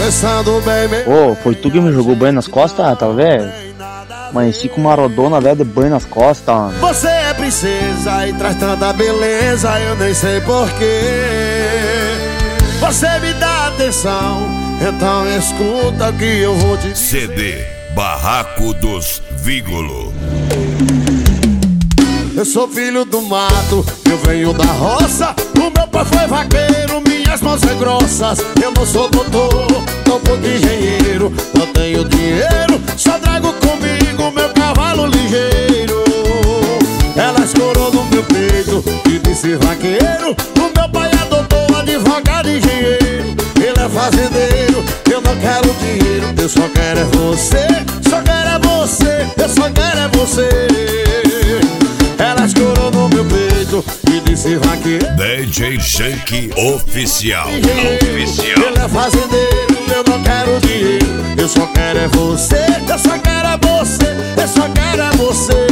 Pensando bem, meu. Ô, foi tu que me jogou banho nas costas, talvez? Amanheci com uma rodona velha de banho nas costas. Você é princesa e traz tanta beleza, eu nem sei porquê. Você me dá atenção, então escuta o que eu vou te dizer. CD Barraco dos Vígolo. Eu sou filho do mato, eu venho da roça. O meu pai foi vaqueiro, minhas mãos são grossas. Eu não sou doutor, tampouco engenheiro. Não tenho dinheiro, só trago comigo meu cavalo ligeiro. Ela escorou no meu peito e disse vaqueiro. O meu pai é doutor, advogado, engenheiro. Ele é fazendeiro, eu não quero dinheiro. Eu só quero é você, só quero é você. Eu só quero é você. Ela escorou no meu peito e disse vaqueiro. DJ Shank Oficial. Ele é fazendeiro, eu não quero dinheiro. Eu só quero é você, eu só quero é você. Eu só quero é você.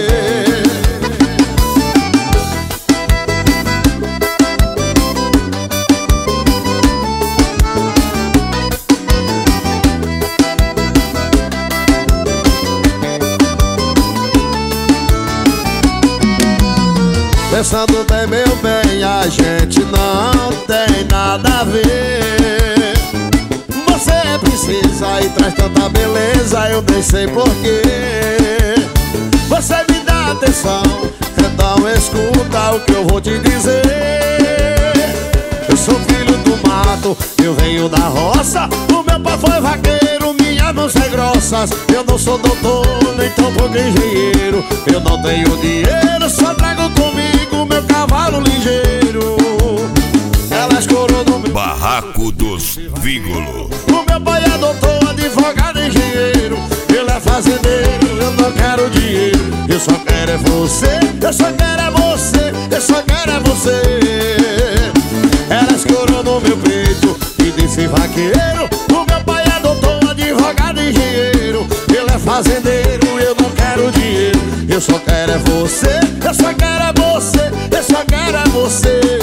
Pensando bem, meu bem, a gente não tem nada a ver. Você é princesa e traz tanta beleza, eu nem sei porquê. Você me dá atenção, então escuta o que eu vou te dizer. Eu sou filho do mato, eu venho da roça. O meu pai foi vaqueiro, minhas mãos são grossas. Eu não sou doutor, nem tampouco engenheiro. Eu não tenho dinheiro, só trago comigo meu cavalo ligeiro. Ela escorou no meu Barraco dos Vígolo. O meu pai é doutor, advogado, engenheiro. Ele é fazendeiro, eu não quero dinheiro. Eu só quero é você, eu só quero é você. Eu só quero é você. Ela escorou no meu peito e disse vaqueiro. O meu pai é doutor, advogado, engenheiro. Ele é fazendeiro, eu não quero dinheiro. Eu só quero é você, eu só quero é você. Eu só quero é você.